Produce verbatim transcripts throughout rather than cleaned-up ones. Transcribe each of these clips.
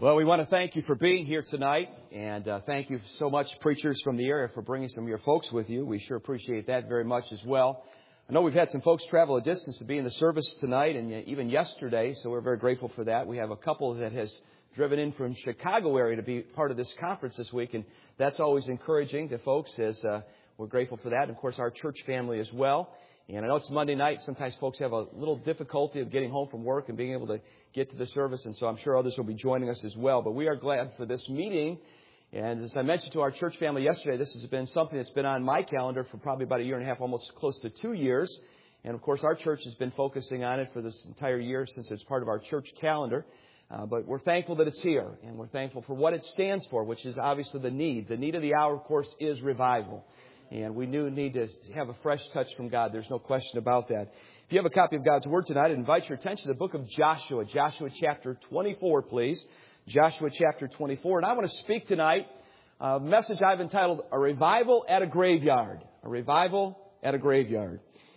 Well, we want to thank you for being here tonight, and uh, thank you so much, preachers from the area, for bringing some of your folks with you. We sure appreciate that very much as well. I know we've had some folks travel a distance to be in the service tonight and even yesterday, so we're very grateful for that. We have a couple that has driven in from Chicago area to be part of this conference this week, and that's always encouraging to folks, as uh, we're grateful for that. And, of course, our church family as well. And I know it's Monday night. Sometimes folks have a little difficulty of getting home from work and being able to get to the service. And so I'm sure others will be joining us as well. But we are glad for this meeting. And as I mentioned to our church family yesterday, this has been something that's been on my calendar for probably about a year and a half, almost close to two years. And, of course, our church has been focusing on it for this entire year since it's part of our church calendar. Uh, but we're thankful that it's here. And we're thankful for what it stands for, which is obviously the need. The need of the hour, of course, is revival. And we do need to have a fresh touch from God. There's no question about that. If you have a copy of God's Word tonight, I invite your attention to the book of Joshua. Joshua chapter twenty-four, please. Joshua chapter twenty-four. And I want to speak tonight a message I've entitled, A Revival at a Graveyard. A Revival at a Graveyard.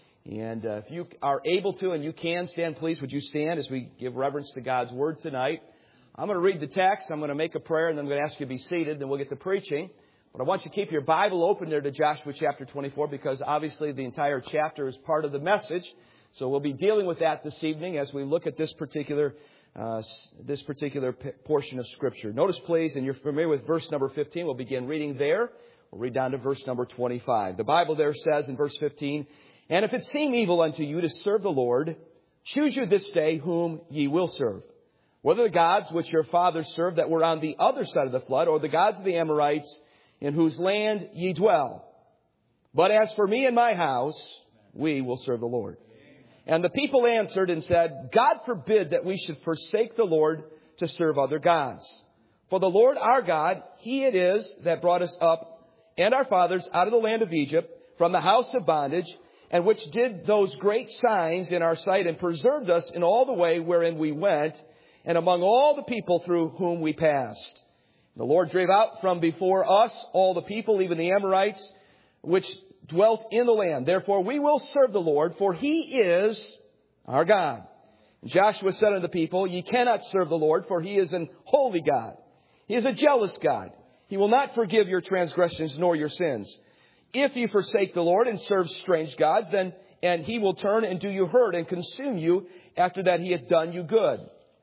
And uh, if you are able to and you can stand, please, would you stand as we give reverence to God's Word tonight. I'm going to read the text. I'm going to make a prayer, and then I'm going to ask you to be seated. Then we'll get to preaching. But I want you to keep your Bible open there to Joshua chapter twenty-four, because obviously the entire chapter is part of the message. So we'll be dealing with that this evening as we look at this particular uh, this particular p- portion of Scripture. Notice, please, and you're familiar with verse number fifteen. We'll begin reading there. We'll read down to verse number twenty-five. The Bible there says in verse fifteen, "And if it seem evil unto you to serve the Lord, choose you this day whom ye will serve, whether the gods which your fathers served that were on the other side of the flood, or the gods of the Amorites, in whose land ye dwell. But as for me and my house, we will serve the Lord." And the people answered and said, "God forbid that we should forsake the Lord to serve other gods. For the Lord our God, He it is that brought us up and our fathers out of the land of Egypt from the house of bondage, and which did those great signs in our sight and preserved us in all the way wherein we went, and among all the people through whom we passed. The Lord drave out from before us all the people, even the Amorites, which dwelt in the land. Therefore we will serve the Lord, for He is our God. And Joshua said unto the people, Ye cannot serve the Lord, for He is an holy God. He is a jealous God. He will not forgive your transgressions nor your sins. If you forsake the Lord and serve strange gods, then and He will turn and do you hurt and consume you after that He hath done you good.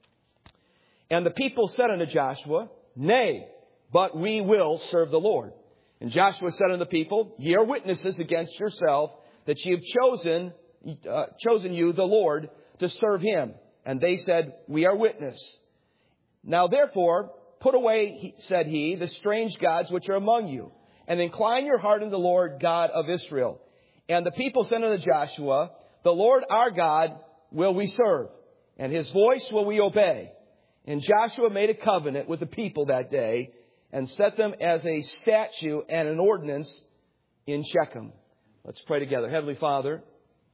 And the people said unto Joshua, Nay, but we will serve the Lord. And Joshua said unto the people, Ye are witnesses against yourself that ye have chosen, uh, chosen you, the Lord, to serve Him. And they said, We are witness. Now therefore, put away, said he, the strange gods which are among you, and incline your heart unto the Lord God of Israel. And the people said unto Joshua, The Lord our God will we serve, and His voice will we obey. And Joshua made a covenant with the people that day and set them as a statute and an ordinance in Shechem. Let's pray together. Heavenly Father,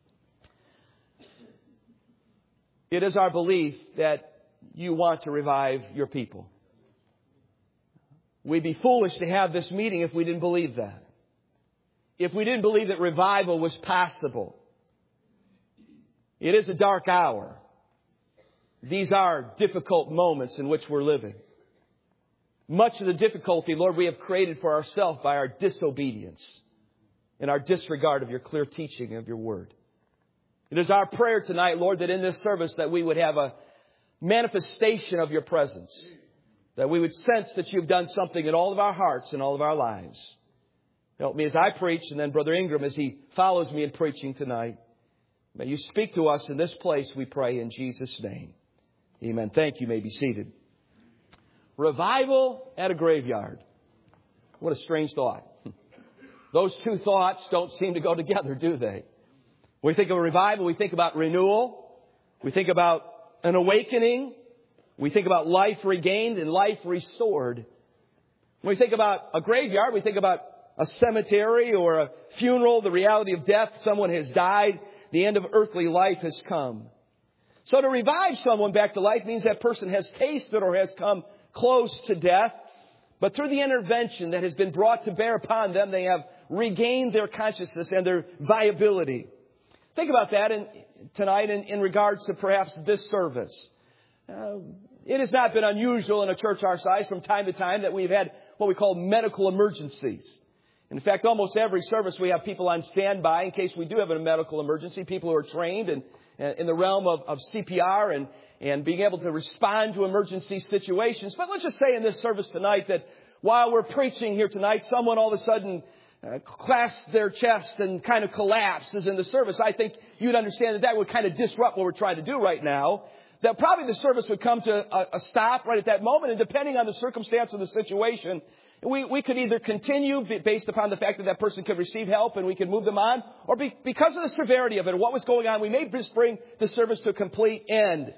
it is our belief that You want to revive Your people. We'd be foolish to have this meeting if we didn't believe that. If we didn't believe that revival was possible. It is a dark hour. These are difficult moments in which we're living. Much of the difficulty, Lord, we have created for ourselves by our disobedience and our disregard of Your clear teaching of Your Word. It is our prayer tonight, Lord, that in this service that we would have a manifestation of Your presence. That we would sense that You've done something in all of our hearts and all of our lives. Help me as I preach, and then Brother Ingram as he follows me in preaching tonight. May You speak to us in this place, we pray in Jesus' name. Amen. Thank you. You may be seated. Revival at a graveyard. What a strange thought. Those two thoughts don't seem to go together, do they? When we think of a revival, we think about renewal. We think about an awakening. We think about life regained and life restored. When we think about a graveyard, we think about a cemetery or a funeral, the reality of death. Someone has died. The end of earthly life has come. So to revive someone back to life means that person has tasted or has come close to death. But through the intervention that has been brought to bear upon them, they have regained their consciousness and their viability. Think about that in, tonight in, in regards to perhaps this service. Uh, It has not been unusual in a church our size from time to time that we've had what we call medical emergencies. In fact, almost every service we have people on standby in case we do have a medical emergency, people who are trained in, in the realm of, of C P R and, and being able to respond to emergency situations. But let's just say in this service tonight that while we're preaching here tonight, someone all of a sudden uh, clasps their chest and kind of collapses in the service. I think you'd understand that that would kind of disrupt what we're trying to do right now. That probably the service would come to a, a stop right at that moment. And depending on the circumstance of the situation, we, we could either continue based upon the fact that that person could receive help and we could move them on, or be, because of the severity of it and what was going on, we may just bring the service to a complete end.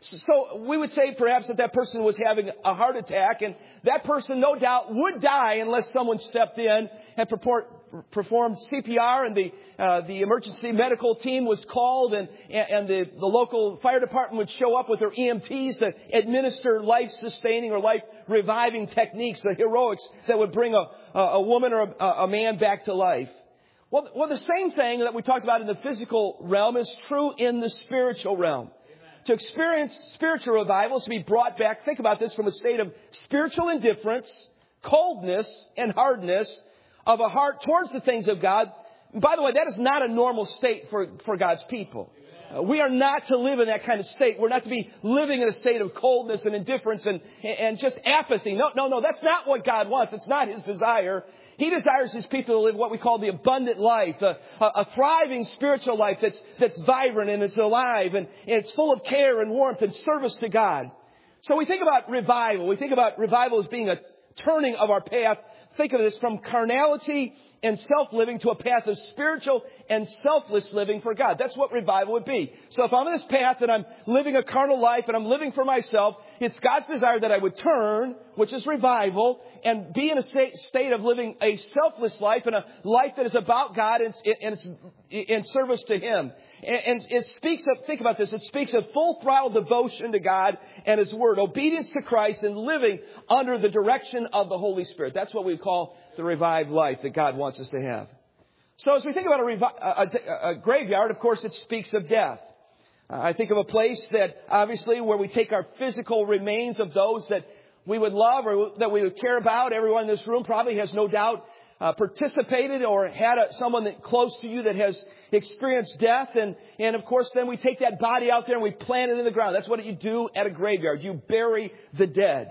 So we would say perhaps that that person was having a heart attack, and that person no doubt would die unless someone stepped in and purport, performed C P R, and the uh, the emergency medical team was called, and and the, the local fire department would show up with their E M Ts to administer life-sustaining or life-reviving techniques, the heroics that would bring a, a woman or a, a man back to life. Well, well, the same thing that we talked about in the physical realm is true in the spiritual realm. To experience spiritual revival is to be brought back, think about this, from a state of spiritual indifference, coldness, and hardness of a heart towards the things of God. By the way, that is not a normal state for, for God's people. Uh, we are not to live in that kind of state. We're not to be living in a state of coldness and indifference and, and just apathy. No, no, no, that's not what God wants. It's not His desire. He desires His people to live what we call the abundant life, a, a thriving spiritual life that's, that's vibrant and it's alive and, and it's full of care and warmth and service to God. So we think about revival. We think about revival as being a turning of our path. Think of this from carnality and self-living to a path of spiritual and selfless living for God. That's what revival would be. So if I'm on this path and I'm living a carnal life and I'm living for myself, it's God's desire that I would turn, which is revival, and be in a state, state of living a selfless life and a life that is about God and, and it's in service to Him. And, and it speaks of, think about this, it speaks of full throttle devotion to God and His Word, obedience to Christ, and living under the direction of the Holy Spirit. That's what we call the revived life that God wants us to have. So as we think about a, revi- a, a, a graveyard, of course, it speaks of death. Uh, I think of a place that obviously where we take our physical remains of those that we would love or that we would care about. Everyone in this room probably has no doubt uh, participated or had a, someone that close to you that has experienced death. And, and of course, then we take that body out there and we plant it in the ground. That's what you do at a graveyard. You bury the dead.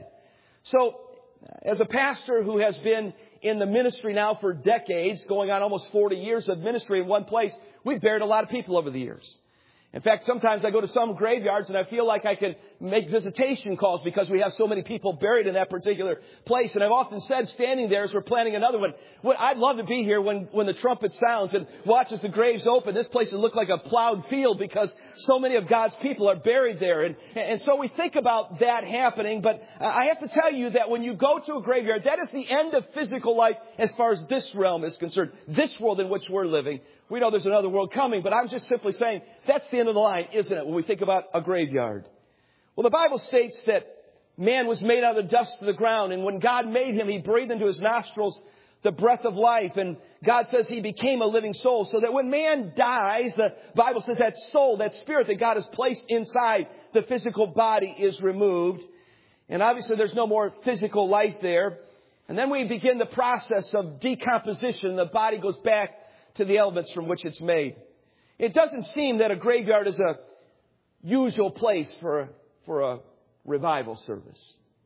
So as a pastor who has been in the ministry now for decades, going on almost forty years of ministry in one place, we've buried a lot of people over the years. In fact, sometimes I go to some graveyards and I feel like I can make visitation calls because we have so many people buried in that particular place. And I've often said, standing there as we're planning another one, I'd love to be here when, when the trumpet sounds and watches the graves open. This place would look like a plowed field because so many of God's people are buried there. And, and so we think about that happening. But I have to tell you that when you go to a graveyard, that is the end of physical life as far as this realm is concerned, this world in which we're living. We know there's another world coming, but I'm just simply saying that's the end of the line, isn't it, when we think about a graveyard? Well, the Bible states that man was made out of the dust of the ground, and when God made him, He breathed into his nostrils the breath of life, and God says he became a living soul, so that when man dies, the Bible says that soul, that spirit that God has placed inside the physical body is removed. And obviously there's no more physical life there. And then we begin the process of decomposition. The body goes back to the elements from which it's made. It doesn't seem that a graveyard is a usual place for a, for a revival service.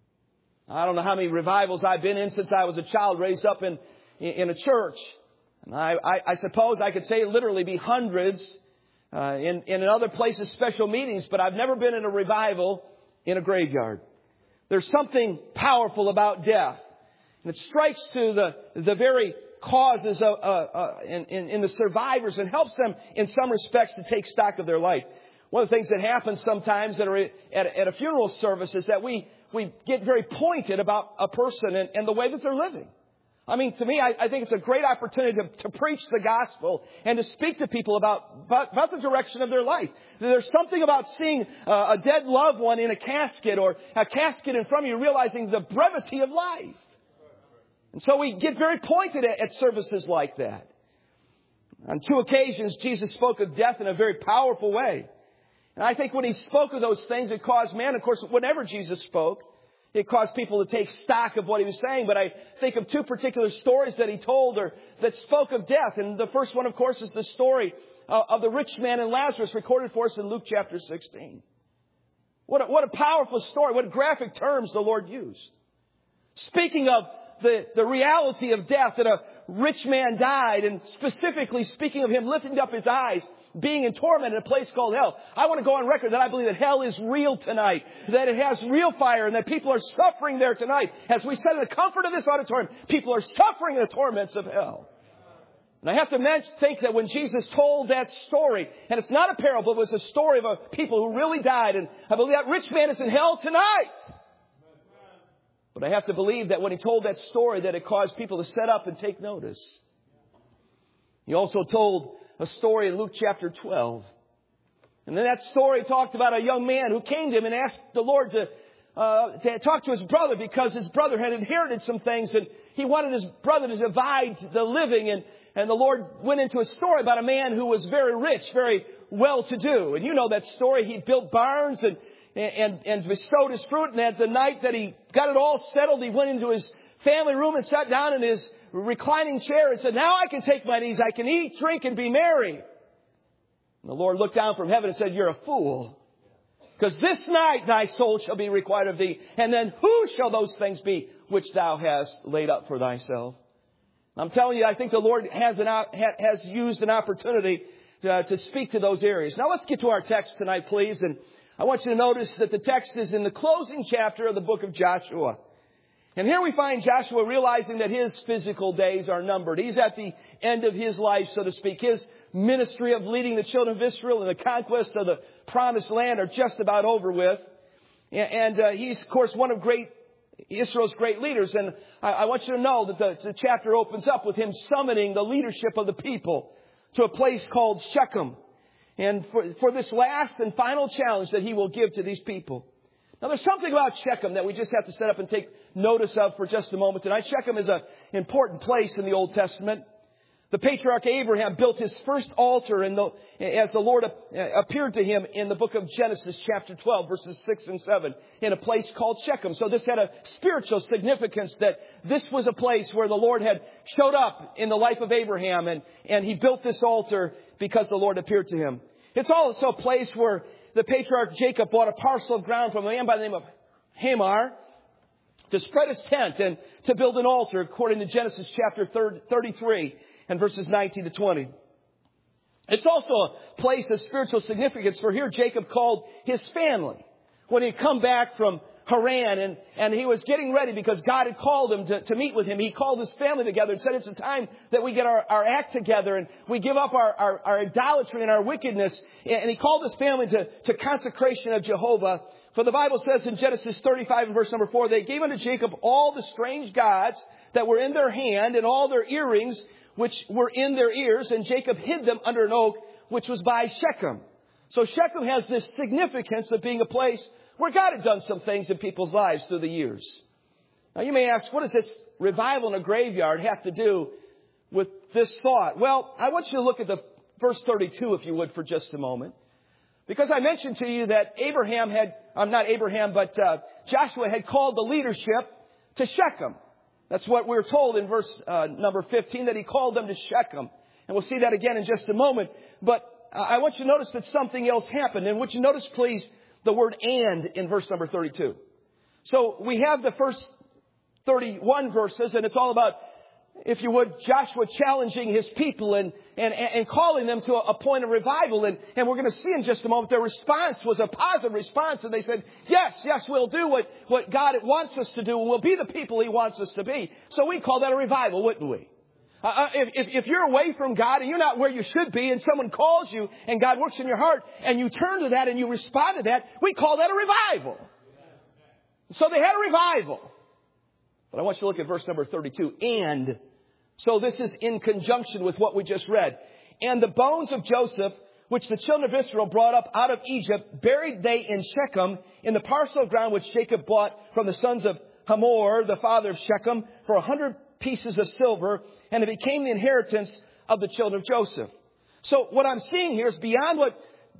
I don't know how many revivals I've been in since I was a child raised up in, in a church. And I, I, I suppose I could say literally be hundreds uh, in, in other places, special meetings, but I've never been in a revival in a graveyard. There's something powerful about death. And it strikes to the, the very causes of, uh, uh, in, in, in the survivors and helps them in some respects to take stock of their life. One of the things that happens sometimes at a, at a, at a funeral service is that we, we get very pointed about a person and, and the way that they're living. I mean, to me, I, I think it's a great opportunity to, to preach the gospel and to speak to people about, about, about the direction of their life. There's something about seeing uh, a dead loved one in a casket or a casket in front of you, realizing the brevity of life. And so we get very pointed at, at services like that. On two occasions, Jesus spoke of death in a very powerful way. And I think when he spoke of those things, it caused man, of course, whenever Jesus spoke, it caused people to take stock of what he was saying. But I think of two particular stories that he told or that spoke of death. And the first one, of course, is the story of the rich man and Lazarus, recorded for us in Luke chapter sixteen. What a, what a powerful story. What graphic terms the Lord used. Speaking of the, the reality of death, that a rich man died, and specifically speaking of him lifting up his eyes, being in torment in a place called hell. I want to go on record that I believe that hell is real tonight, that it has real fire, and that people are suffering there tonight. As we said in the comfort of this auditorium, people are suffering in the torments of hell. And I have to mention, think that when Jesus told that story, and it's not a parable, it was a story of a people who really died, and I believe that rich man is in hell tonight. But I have to believe that when he told that story, that it caused people to set up and take notice. He also told a story in Luke chapter twelve. And then that story talked about a young man who came to him and asked the Lord to, uh, to talk to his brother, because his brother had inherited some things and he wanted his brother to divide the living. And, and the Lord went into a story about a man who was very rich, very well-to-do. And you know that story. He built barns and, and, and bestowed his fruit. And at the night that he got it all settled, he went into his family room and sat down in his reclining chair and said, "Now I can take my ease. I can eat, drink, and be merry." And the Lord looked down from heaven and said, "You're a fool. Because this night thy soul shall be required of thee. And then who shall those things be which thou hast laid up for thyself?" I'm telling you, I think the Lord has, an, has used an opportunity to, to speak to those areas. Now let's get to our text tonight, please. And I want you to notice that the text is in the closing chapter of the book of Joshua. And here we find Joshua realizing that his physical days are numbered. He's at the end of his life, so to speak. His ministry of leading the children of Israel and the conquest of the promised land are just about over with. And uh, he's, of course, one of great Israel's great leaders. And I, I want you to know that the, the chapter opens up with him summoning the leadership of the people to a place called Shechem. And for, for this last and final challenge that he will give to these people. Now, there's something about Shechem that we just have to set up and take notice of for just a moment tonight. Shechem is an important place in the Old Testament. The patriarch Abraham built his first altar in the, as the Lord appeared to him in the book of Genesis chapter twelve, verses six and seven, in a place called Shechem. So this had a spiritual significance, that this was a place where the Lord had showed up in the life of Abraham, and, and he built this altar because the Lord appeared to him. It's also a place where the patriarch Jacob bought a parcel of ground from a man by the name of Hamor to spread his tent and to build an altar, according to Genesis chapter thirty-three and verses nineteen to twenty. It's also a place of spiritual significance, for here Jacob called his family when he'd come back from Haran, and, and he was getting ready because God had called him to, to meet with him. He called his family together and said, "It's a time that we get our, our act together and we give up our, our, our idolatry and our wickedness." And he called his family to, to consecration of Jehovah. For the Bible says in Genesis thirty-five and verse number four, "They gave unto Jacob all the strange gods that were in their hand, and all their earrings which were in their ears, and Jacob hid them under an oak which was by Shechem." So Shechem has this significance of being a place where God had done some things in people's lives through the years. Now you may ask, what does this revival in a graveyard have to do with this thought? Well, I want you to look at the verse thirty-two, if you would, for just a moment. Because I mentioned to you that Abraham had, um, not Abraham, but uh, Joshua had called the leadership to Shechem. That's what we're told in verse uh, number fifteen, that he called them to Shechem. And we'll see that again in just a moment. But uh, I want you to notice that something else happened. And would you notice, please, the word "and" in verse number thirty-two. So we have the first thirty-one verses, and it's all about, if you would, Joshua challenging his people and, and, and calling them to a point of revival. And, and we're going to see in just a moment their response was a positive response. And they said, yes, yes, we'll do what, what God wants us to do. And we'll be the people he wants us to be. So we call that a revival, wouldn't we? Uh, if, if, if you're away from God and you're not where you should be, and someone calls you and God works in your heart and you turn to that and you respond to that, we call that a revival. So they had a revival. But I want you to look at verse number thirty-two. And so this is in conjunction with what we just read. "And the bones of Joseph, which the children of Israel brought up out of Egypt, buried they in Shechem, in the parcel of ground which Jacob bought from the sons of Hamor, the father of Shechem, for a hundred pieces of silver, and it became the inheritance of the children of Joseph." So what I'm seeing here is beyond what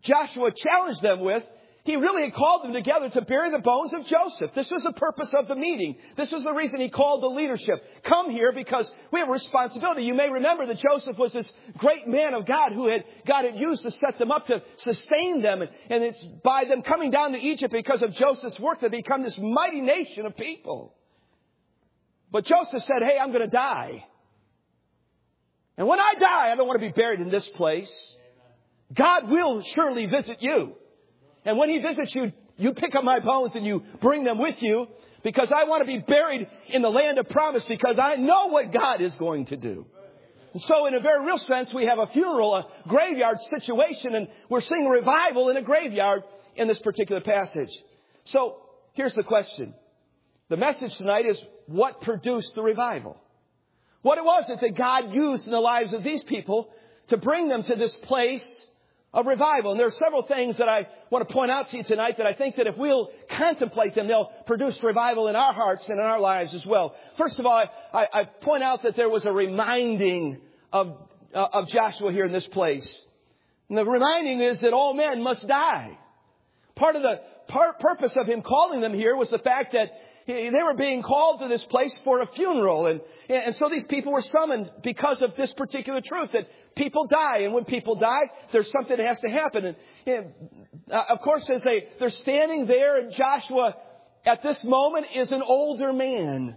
Joshua challenged them with, he really had called them together to bury the bones of Joseph. This was the purpose of the meeting. This was the reason he called the leadership. Come here because we have a responsibility. You may remember that Joseph was this great man of God who had God had used to set them up to sustain them. And it's by them coming down to Egypt because of Joseph's work that they become this mighty nation of people. But Joseph said, hey, I'm going to die. And when I die, I don't want to be buried in this place. God will surely visit you. And when he visits you, you pick up my bones and you bring them with you because I want to be buried in the land of promise because I know what God is going to do. And so in a very real sense, we have a funeral, a graveyard situation, and we're seeing revival in a graveyard in this particular passage. So here's the question. The message tonight is what produced the revival? What it was that God used in the lives of these people to bring them to this place of revival. And there are several things that I want to point out to you tonight that I think that if we'll contemplate them, they'll produce revival in our hearts and in our lives as well. First of all, I, I, I point out that there was a reminding of, uh, of Joshua here in this place. And the reminding is that all men must die. Part of the part, purpose of him calling them here was the fact that they were being called to this place for a funeral. And, and so these people were summoned because of this particular truth that people die. And when people die, there's something that has to happen. And, and uh, of course, as they, they're standing there, and Joshua at this moment is an older man.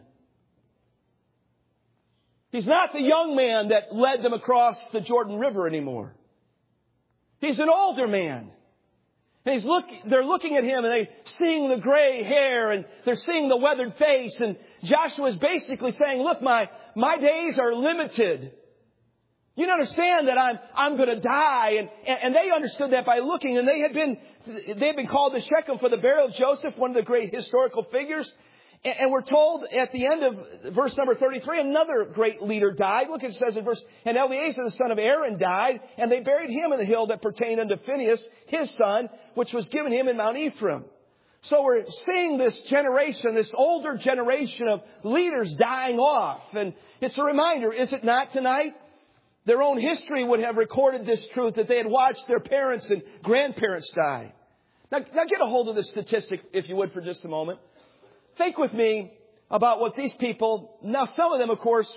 He's not the young man that led them across the Jordan River anymore. He's an older man. And he's look, they're looking at him and they're seeing the gray hair and they're seeing the weathered face. And Joshua is basically saying, look, my, my days are limited. You understand that I'm, I'm going to die. And, and they understood that by looking, and they had been, they had been called to Shechem for the burial of Joseph, one of the great historical figures. And, and we're told at the end of verse number thirty-three, another great leader died. Look, it says in verse, and Eleazar, the son of Aaron, died, and they buried him in the hill that pertained unto Phinehas, his son, which was given him in Mount Ephraim. So we're seeing this generation, this older generation of leaders dying off. And it's a reminder, is it not tonight? Their own history would have recorded this truth, that they had watched their parents and grandparents die. Now, now get a hold of this statistic, if you would, for just a moment. Think with me about what these people, now some of them, of course,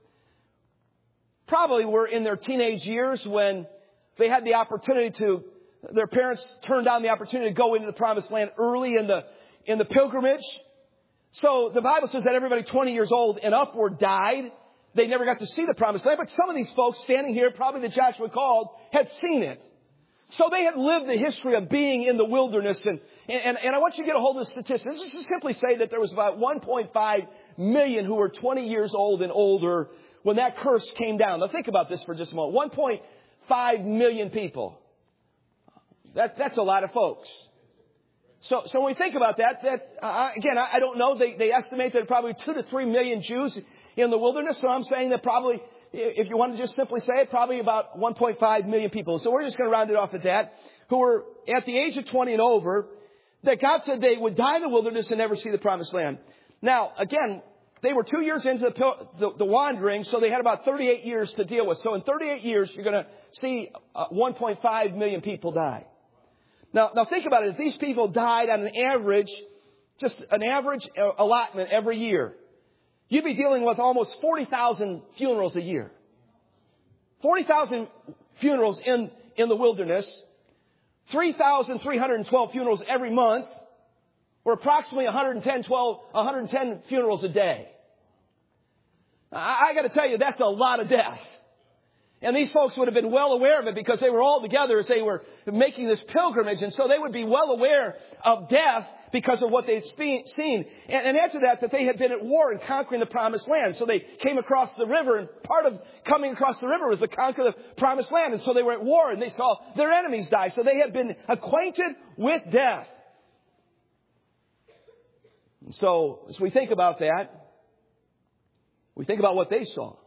probably were in their teenage years when they had the opportunity to, their parents turned down the opportunity to go into the promised land early in the, in the pilgrimage. So the Bible says that everybody twenty years old and upward died. They never got to see the promised land. But some of these folks standing here, probably that Joshua called, had seen it. So they had lived the history of being in the wilderness. And, and, and I want you to get a hold of the statistics. This is to simply say that there was about one point five million who were twenty years old and older when that curse came down. Now think about this for just a moment. one point five million people. That, that's a lot of folks. So, so when we think about that, that uh, again, I, I don't know. They, they estimate that probably two to three million Jews in the wilderness. So I'm saying that probably, if you want to just simply say it, probably about one point five million people. So we're just going to round it off at that, who were at the age of twenty and over, that God said they would die in the wilderness and never see the promised land. Now, again, they were two years into the, the, the wandering, so they had about thirty-eight years to deal with. So in thirty-eight years, you're going to see uh, one point five million people die. Now, now think about it. If these people died on an average, just an average allotment every year, you'd be dealing with almost forty thousand funerals a year. forty thousand funerals in, in the wilderness. three thousand three hundred twelve funerals every month. Or approximately one hundred ten, twelve, one hundred ten funerals a day. I, I got to tell you, that's a lot of death. And these folks would have been well aware of it because they were all together as they were making this pilgrimage. And so they would be well aware of death because of what they'd seen. And, and after that, that they had been at war and conquering the promised land. So they came across the river, and part of coming across the river was to conquer the promised land. And so they were at war and they saw their enemies die. So they had been acquainted with death. And so as we think about that, we think about what they saw.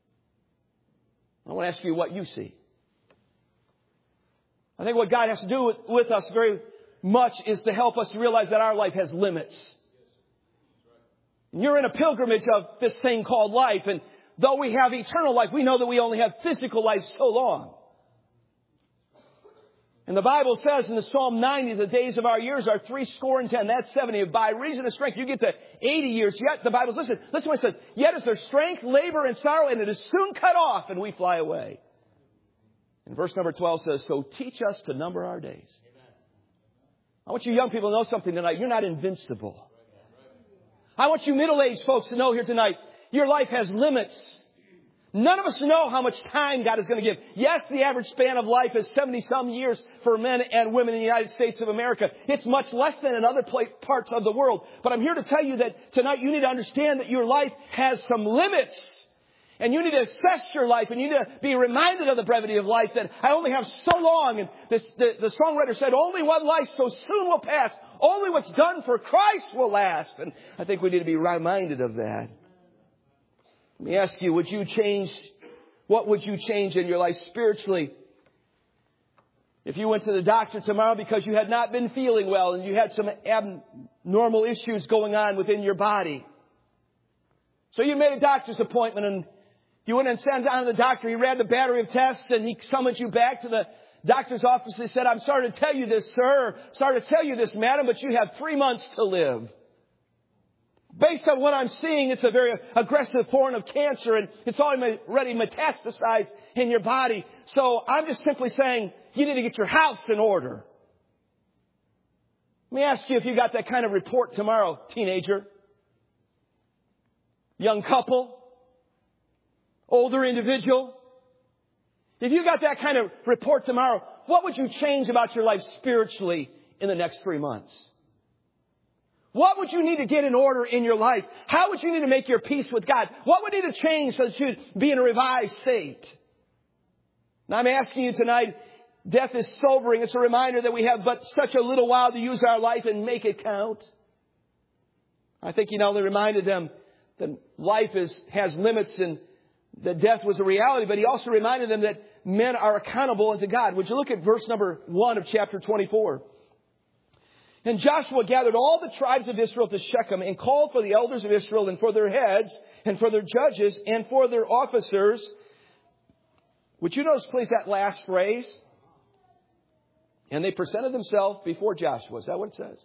I want to ask you what you see. I think what God has to do with, with us very much is to help us realize that our life has limits. You're in a pilgrimage of this thing called life. And though we have eternal life, we know that we only have physical life so long. And the Bible says in the Psalm ninety, the days of our years are three score and ten. That's seventy. By reason of strength, you get to eighty years. Yet the Bible says, listen, listen what it says. Yet is there strength, labor, and sorrow, and it is soon cut off, and we fly away. And verse number twelve says, so teach us to number our days. I want you young people to know something tonight. You're not invincible. I want you middle-aged folks to know here tonight, your life has limits. None of us know how much time God is going to give. Yes, the average span of life is seventy-some years for men and women in the United States of America. It's much less than in other parts of the world. But I'm here to tell you that tonight you need to understand that your life has some limits. And you need to assess your life, and you need to be reminded of the brevity of life, that I only have so long. And this, the, the songwriter said, only one life so soon will pass. Only what's done for Christ will last. And I think we need to be reminded of that. Let me ask you, would you change, what would you change in your life spiritually? If you went to the doctor tomorrow because you had not been feeling well and you had some abnormal issues going on within your body. So you made a doctor's appointment and you went and sat down to the doctor. He ran the battery of tests and he summoned you back to the doctor's office. He said, I'm sorry to tell you this, sir. Sorry to tell you this, madam, but you have three months to live. Based on what I'm seeing, it's a very aggressive form of cancer and it's already metastasized in your body. So I'm just simply saying you need to get your house in order. Let me ask you if you got that kind of report tomorrow, teenager, young couple, older individual. If you got that kind of report tomorrow, what would you change about your life spiritually in the next three months? What would you need to get in order in your life? How would you need to make your peace with God? What would need to change so that you'd be in a revised state? Now I'm asking you tonight, death is sobering. It's a reminder that we have but such a little while to use our life and make it count. I think he not only reminded them that life is, has limits and that death was a reality, but he also reminded them that men are accountable unto God. Would you look at verse number one of chapter twenty-four? And Joshua gathered all the tribes of Israel to Shechem and called for the elders of Israel and for their heads and for their judges and for their officers. Would you notice, please, that last phrase? And they presented themselves before Joshua. Is that what it says?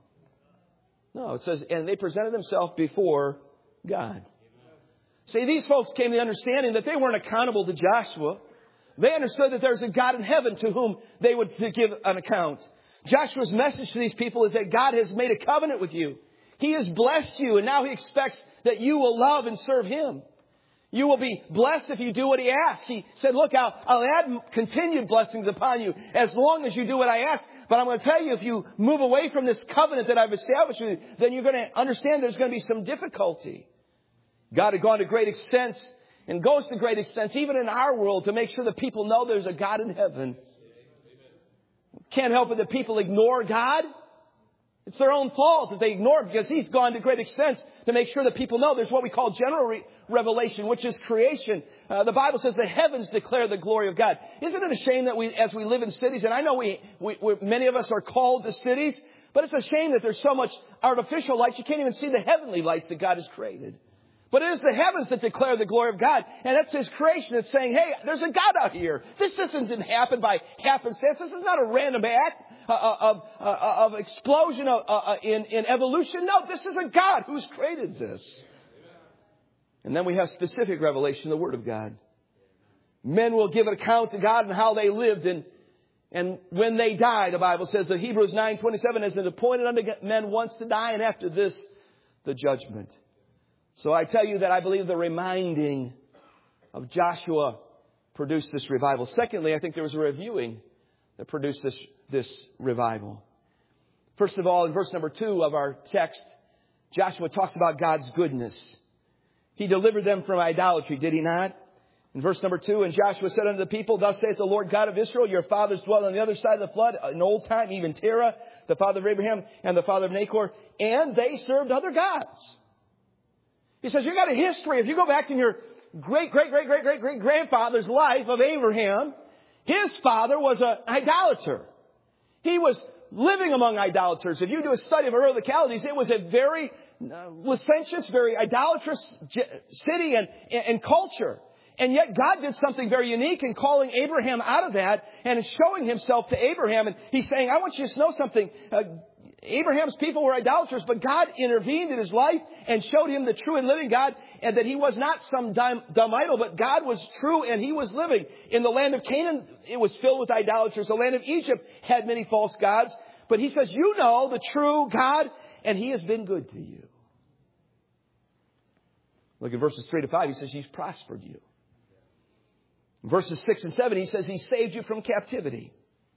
No, it says, and they presented themselves before God. See, these folks came to the understanding that they weren't accountable to Joshua. They understood that there's a God in heaven to whom they would give an account. Joshua's message to these people is that God has made a covenant with you. He has blessed you, and now He expects that you will love and serve Him. You will be blessed if you do what He asks. He said, look, I'll, I'll add continued blessings upon you as long as you do what I ask. But I'm going to tell you, if you move away from this covenant that I've established with you, then you're going to understand there's going to be some difficulty. God had gone to great extents and goes to great extents, even in our world, to make sure that people know there's a God in heaven. Can't help it that people ignore God. It's their own fault that they ignore Him, because He's gone to great extents to make sure that people know there's what we call general re- revelation, which is creation. Uh, the Bible says the heavens declare the glory of God. Isn't it a shame that we, as we live in cities, and I know we, we many of us are called to cities, but it's a shame that there's so much artificial light you can't even see the heavenly lights that God has created. But it is the heavens that declare the glory of God. And that's His creation that's saying, hey, there's a God out here. This doesn't happen by happenstance. This is not a random act uh, of, uh, of explosion of, uh, in, in evolution. No, this is a God who's created this. And then we have specific revelation, the Word of God. Men will give an account to God and how they lived. And, and when they die, the Bible says that Hebrews nine twenty-seven is appointed unto men once to die, and after this, the judgment. So I tell you that I believe the reminding of Joshua produced this revival. Secondly, I think there was a reviewing that produced this, this revival. First of all, in verse number two of our text, Joshua talks about God's goodness. He delivered them from idolatry, did He not? In verse number two, and Joshua said unto the people, thus saith the Lord God of Israel, your fathers dwelt on the other side of the flood in old time, even Terah, the father of Abraham, and the father of Nachor, and they served other gods. He says, you got a history. If you go back in your great, great, great, great, great, great grandfather's life of Abraham, his father was an idolater. He was living among idolaters. If you do a study of Ur of the Chaldees, it was a very uh, licentious, very idolatrous city and, and culture. And yet God did something very unique in calling Abraham out of that and showing himself to Abraham. And he's saying, I want you to know something. Uh, Abraham's people were idolaters, but God intervened in his life and showed him the true and living God, and that he was not some dumb, dumb idol, but God was true and he was living. In the land of Canaan, it was filled with idolaters. The land of Egypt had many false gods. But he says, you know the true God, and he has been good to you. Look at verses three to five. He says, he's prospered you. In verses six and seven, he says, he saved you from captivity.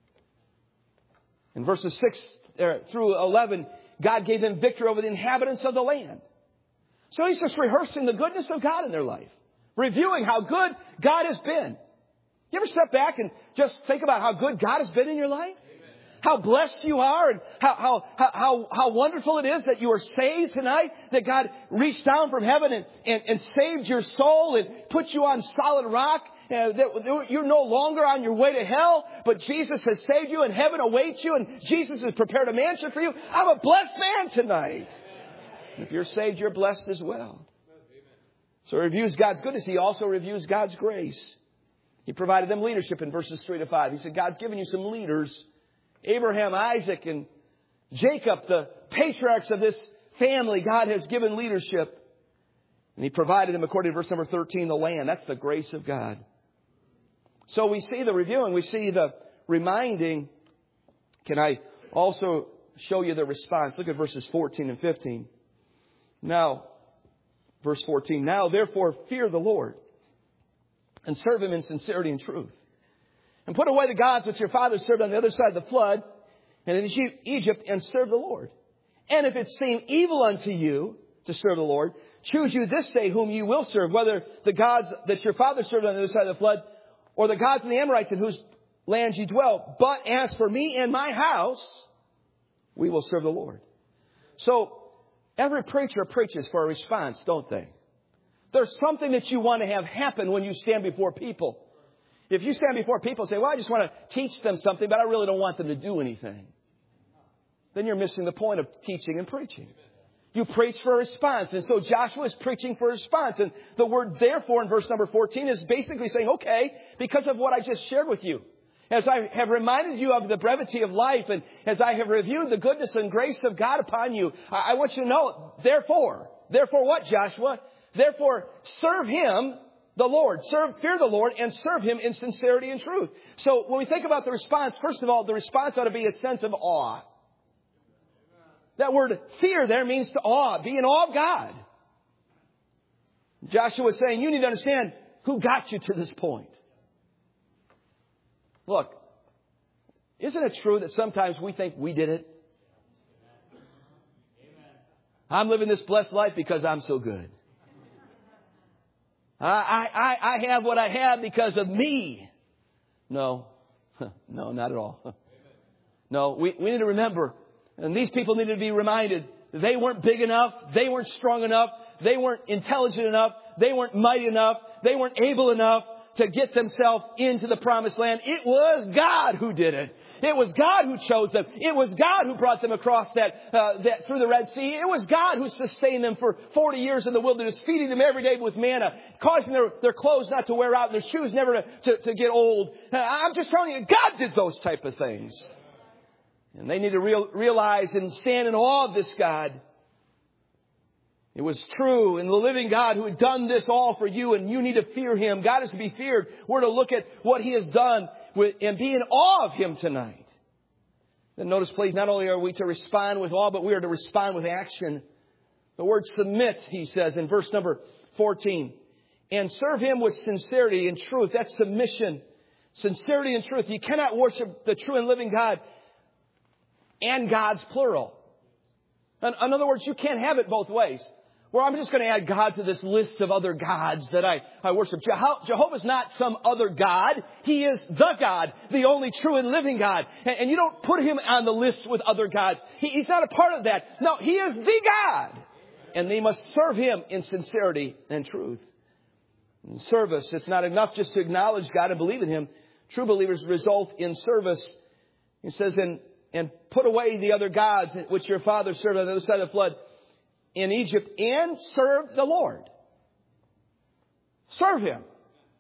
In verses six through eleven, God gave them victory over the inhabitants of the land. So he's just rehearsing the goodness of God in their life, reviewing how good God has been. You ever step back and just think about how good God has been in your life? Amen. How blessed you are, and how, how, how, how wonderful it is that you are saved tonight, that God reached down from heaven and, and, and saved your soul and put you on solid rock. Uh, that you're no longer on your way to hell, but Jesus has saved you and heaven awaits you and Jesus has prepared a mansion for you. I'm a blessed man tonight. And if you're saved, you're blessed as well. So he reviews God's goodness. He also reviews God's grace. He provided them leadership in verses three to five. He said, God's given you some leaders. Abraham, Isaac, and Jacob, the patriarchs of this family, God has given leadership. And he provided them, according to verse number thirteen, the land. That's the grace of God. So we see the reviewing. We see the reminding. Can I also show you the response? Look at verses fourteen and fifteen. Now, verse fourteen. Now, therefore, fear the Lord and serve him in sincerity and truth. And put away the gods which your fathers served on the other side of the flood and in Egypt, and serve the Lord. And if it seem evil unto you to serve the Lord, choose you this day whom you will serve, whether the gods that your fathers served on the other side of the flood, or the gods of the Amorites in whose lands you dwell. But as for me and my house, we will serve the Lord. So every preacher preaches for a response, don't they? There's something that you want to have happen when you stand before people. If you stand before people and say, well, I just want to teach them something, but I really don't want them to do anything, then you're missing the point of teaching and preaching. You preach for a response. And so Joshua is preaching for a response. And the word therefore in verse number fourteen is basically saying, okay, because of what I just shared with you, as I have reminded you of the brevity of life, and as I have reviewed the goodness and grace of God upon you, I want you to know, therefore, therefore what, Joshua? Therefore, serve him, the Lord. Serve, fear the Lord, and serve him in sincerity and truth. So when we think about the response, first of all, the response ought to be a sense of awe. That word fear there means to awe, be in awe of God. Joshua is saying, you need to understand who got you to this point. Look, isn't it true that sometimes we think we did it? I'm living this blessed life because I'm so good. I, I, I have what I have because of me. No, no, not at all. No, we, we need to remember. And these people needed to be reminded they weren't big enough. They weren't strong enough. They weren't intelligent enough. They weren't mighty enough. They weren't able enough to get themselves into the promised land. It was God who did it. It was God who chose them. It was God who brought them across that, uh, that through the Red Sea. It was God who sustained them for forty years in the wilderness, feeding them every day with manna, causing their, their clothes not to wear out and their shoes never to, to, to get old. Uh, I'm just telling you, God did those type of things. And they need to real, realize and stand in awe of this God. It was true, and the living God who had done this all for you, and you need to fear him. God is to be feared. We're to look at what he has done with, and be in awe of him tonight. Then notice, please, not only are we to respond with awe, but we are to respond with action. The word submit, he says in verse number fourteen. And serve him with sincerity and truth. That's submission. Sincerity and truth. You cannot worship the true and living God and God's plural. In, in other words, you can't have it both ways. Well, I'm just going to add God to this list of other gods that I, I worship. Jeho- Jehovah's not some other God. He is the God, the only true and living God. And, and you don't put him on the list with other gods. He, he's not a part of that. No, he is the God. And they must serve him in sincerity and truth. In service, it's not enough just to acknowledge God and believe in him. True believers result in service. He says, and, and put away the other gods which your fathers served on the other side of the flood in Egypt, and serve the Lord. Serve him.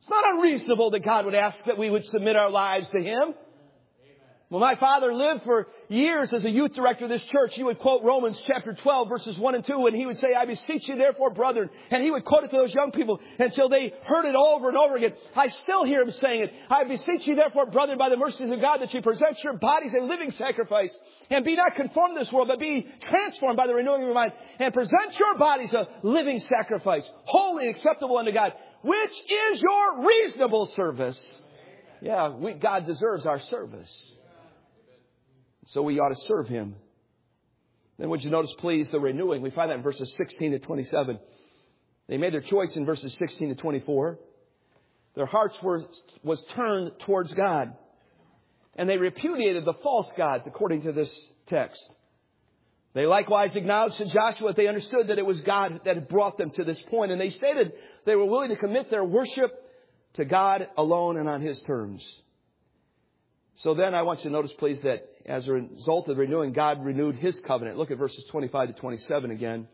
It's not unreasonable that God would ask that we would submit our lives to Him. When my father lived for years as a youth director of this church, he would quote Romans chapter twelve, verses one and two, and he would say, I beseech you therefore, brethren. And he would quote it to those young people until they heard it over and over again. I still hear him saying it. I beseech you therefore, brethren, by the mercies of God, that you present your bodies a living sacrifice, and be not conformed to this world, but be transformed by the renewing of your mind, and present your bodies a living sacrifice, holy and acceptable unto God, which is your reasonable service. Yeah, we, God deserves our service. So we ought to serve Him. Then would you notice, please, the renewing. We find that in verses sixteen to twenty-seven. They made their choice in verses sixteen to twenty-four. Their hearts were was turned towards God. And they repudiated the false gods, according to this text. They likewise acknowledged to Joshua that they understood that it was God that had brought them to this point. And they stated they were willing to commit their worship to God alone and on His terms. So then I want you to notice, please, that as a result of the renewing, God renewed His covenant. Look at verses twenty-five to twenty-seven again.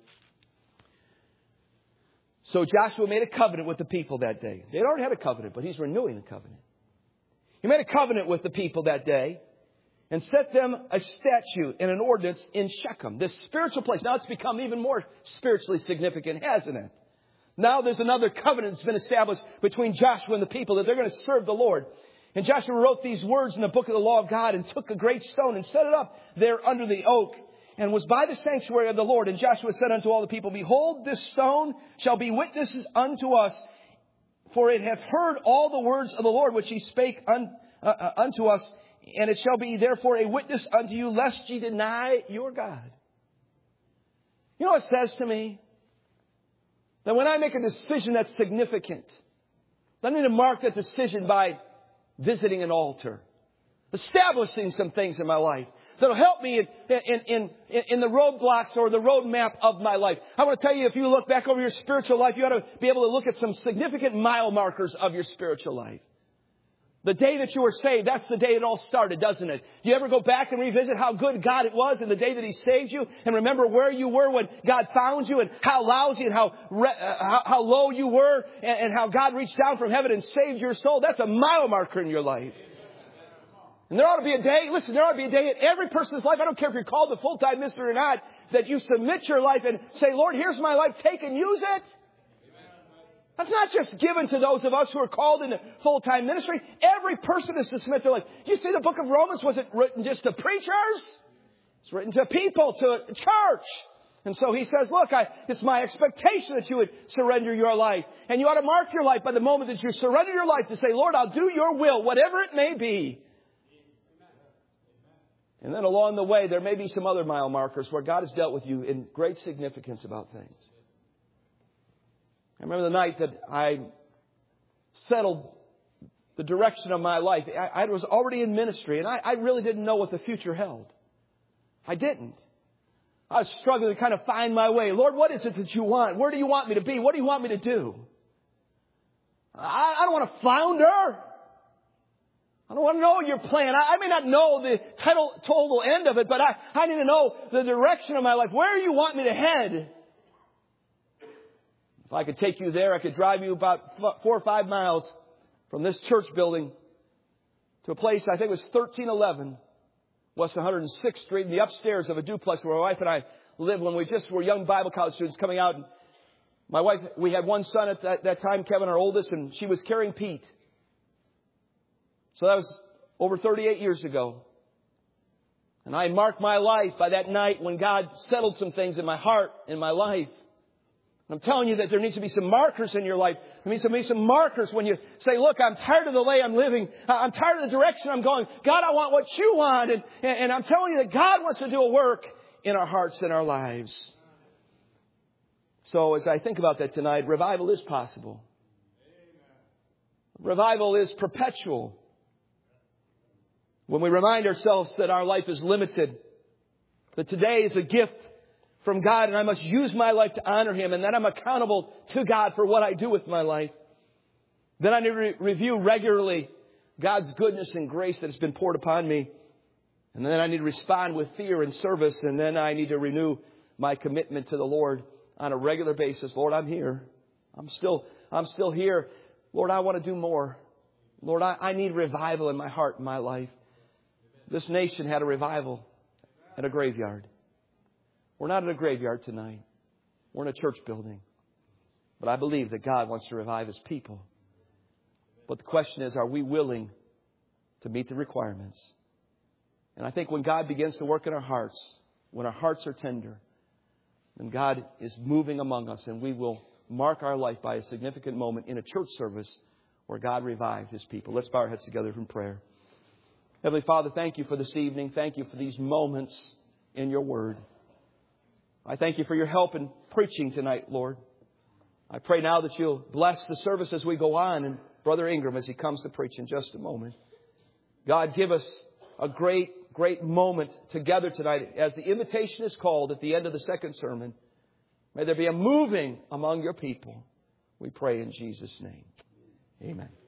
So Joshua made a covenant with the people that day. They'd already had a covenant, but he's renewing the covenant. He made a covenant with the people that day and set them a statute and an ordinance in Shechem, this spiritual place. Now it's become even more spiritually significant, hasn't it? Now there's another covenant that's been established between Joshua and the people that they're going to serve the Lord. And Joshua wrote these words in the book of the law of God and took a great stone and set it up there under the oak and was by the sanctuary of the Lord. And Joshua said unto all the people, Behold, this stone shall be witnesses unto us, for it hath heard all the words of the Lord which He spake un, uh, uh, unto us. And it shall be therefore a witness unto you, lest ye deny your God. You know what it says to me? That when I make a decision that's significant, I need to mark that decision by visiting an altar, establishing some things in my life that'll help me in, in, in, in the roadblocks or the roadmap of my life. I want to tell you, if you look back over your spiritual life, you ought to be able to look at some significant mile markers of your spiritual life. The day that you were saved, that's the day it all started, doesn't it? Do you ever go back and revisit how good God it was in the day that He saved you? And remember where you were when God found you and how lousy and how re- uh, how, how low you were and, and how God reached down from heaven and saved your soul? That's a mile marker in your life. And there ought to be a day, listen, there ought to be a day in every person's life, I don't care if you're called the full-time minister or not, that you submit your life and say, Lord, here's my life, take and use it. That's not just given to those of us who are called into full-time ministry. Every person is to submit their life. Do you see the book of Romans? Was it written just to preachers? It's written to people, to church. And so he says, look, I, it's my expectation that you would surrender your life. And you ought to mark your life by the moment that you surrender your life to say, Lord, I'll do your will, whatever it may be. And then along the way, there may be some other mile markers where God has dealt with you in great significance about things. I remember the night that I settled the direction of my life. I, I was already in ministry, and I, I really didn't know what the future held. I didn't. I was struggling to kind of find my way. Lord, what is it that you want? Where do you want me to be? What do you want me to do? I, I don't want to flounder. I don't want to know your plan. I, I may not know the total, total end of it, but I, I need to know the direction of my life. Where do you want me to head? If I could take you there, I could drive you about four or five miles from this church building to a place, I think it was thirteen eleven West one hundred sixth Street, in the upstairs of a duplex where my wife and I lived when we just were young Bible college students coming out. And my wife, we had one son at that, that time, Kevin, our oldest, and she was carrying Pete. So that was over thirty-eight years ago. And I marked my life by that night when God settled some things in my heart, in my life. I'm telling you that there needs to be some markers in your life. There needs to be some markers when you say, look, I'm tired of the way I'm living. I'm tired of the direction I'm going. God, I want what you want. And, and I'm telling you that God wants to do a work in our hearts and our lives. So as I think about that tonight, revival is possible. Revival is perpetual. When we remind ourselves that our life is limited, that today is a gift from God, and I must use my life to honor Him, and that I'm accountable to God for what I do with my life. Then I need to re- review regularly God's goodness and grace that has been poured upon me. And then I need to respond with fear and service, and then I need to renew my commitment to the Lord on a regular basis. Lord, I'm here. I'm still, I'm still here. Lord, I want to do more. Lord, I, I need revival in my heart and my life. This nation had a revival at a graveyard. We're not in a graveyard tonight. We're in a church building. But I believe that God wants to revive His people. But the question is, are we willing to meet the requirements? And I think when God begins to work in our hearts, when our hearts are tender, then God is moving among us, and we will mark our life by a significant moment in a church service where God revived His people. Let's bow our heads together in prayer. Heavenly Father, thank You for this evening. Thank You for these moments in Your Word. I thank You for Your help in preaching tonight, Lord. I pray now that You'll bless the service as we go on, and Brother Ingram as he comes to preach in just a moment. God, give us a great, great moment together tonight as the invitation is called at the end of the second sermon. May there be a moving among Your people. We pray in Jesus' name. Amen.